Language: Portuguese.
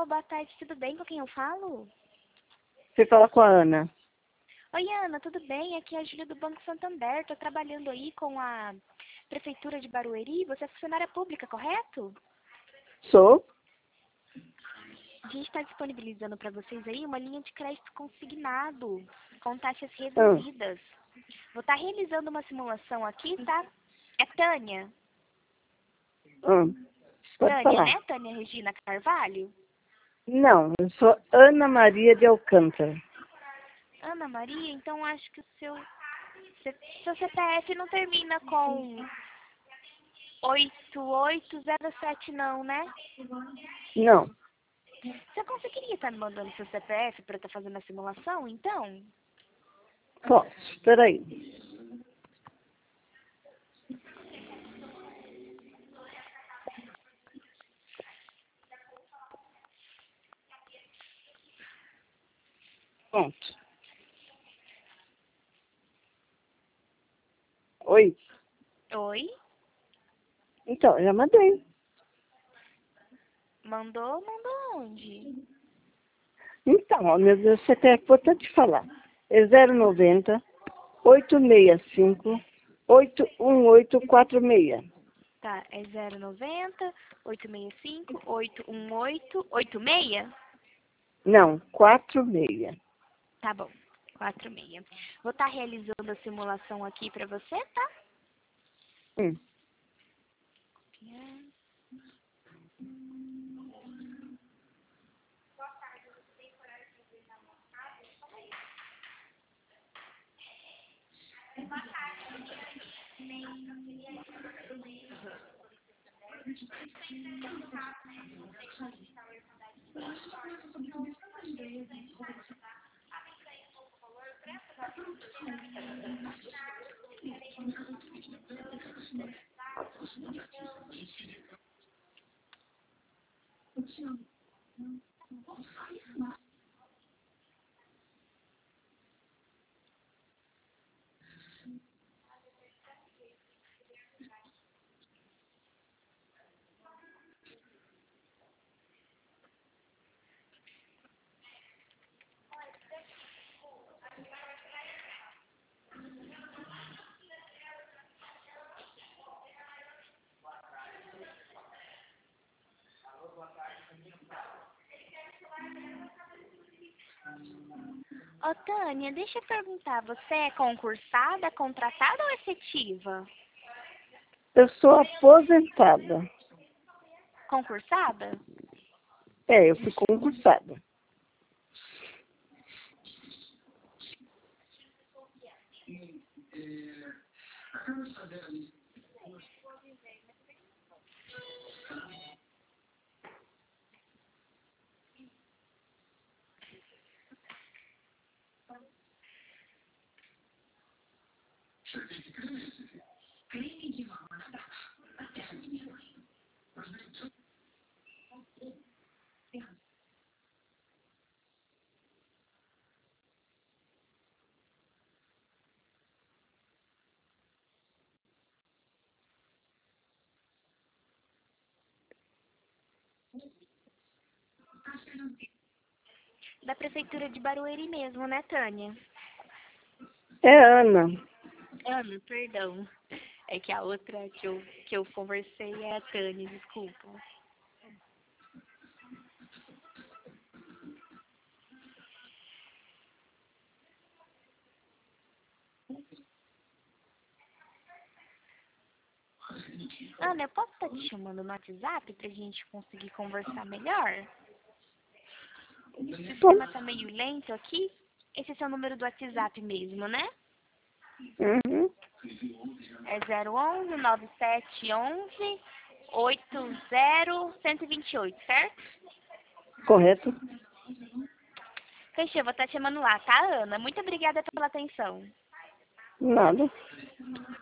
boa tarde, tudo bem? Com quem eu falo? Você fala com a Ana. Oi, Ana, tudo bem? Aqui é a Júlia do Banco Santander. Estou trabalhando aí com a Prefeitura de Barueri. Você é funcionária pública, correto? Sou? A gente está disponibilizando para vocês aí uma linha de crédito consignado, com taxas Ah, reduzidas. Vou estar realizando uma simulação aqui, tá? É Tânia. ah, pode Tânia, falar. né? Tânia Regina Carvalho? Não, eu sou Ana Maria de Alcântara. Ana Maria, então acho que seu CPF não termina com 8807 não, né? Não, Você conseguiria estar me mandando seu CPF para eu estar fazendo a simulação, então? posso. Espera aí. Pronto. Oi? Oi? Então, já mandei. Mandou onde? Então, ó, meu CPF, vou até te falar. É 090 865 81846. Tá, é 090 865 818 86? Não, 46. Tá bom, 46. Vou estar realizando a simulação aqui para você, tá? Hum. Ô, Tânia, deixa eu perguntar, você é concursada, contratada ou efetiva? Eu sou aposentada. Concursada? É, eu fui concursada. Da Prefeitura de Barueri mesmo, né, Tânia? É Ana. Ana, perdão. É que a outra que eu conversei é a Tânia, desculpa. Ana, eu posso estar te chamando no WhatsApp pra gente conseguir conversar melhor? O sistema tá meio lento aqui. Esse é seu número do WhatsApp mesmo, né? Uhum. É 011 9711 80 128, certo? Correto? Fechou, vou estar te chamando lá, tá, Ana? Muito obrigada pela atenção. Nada.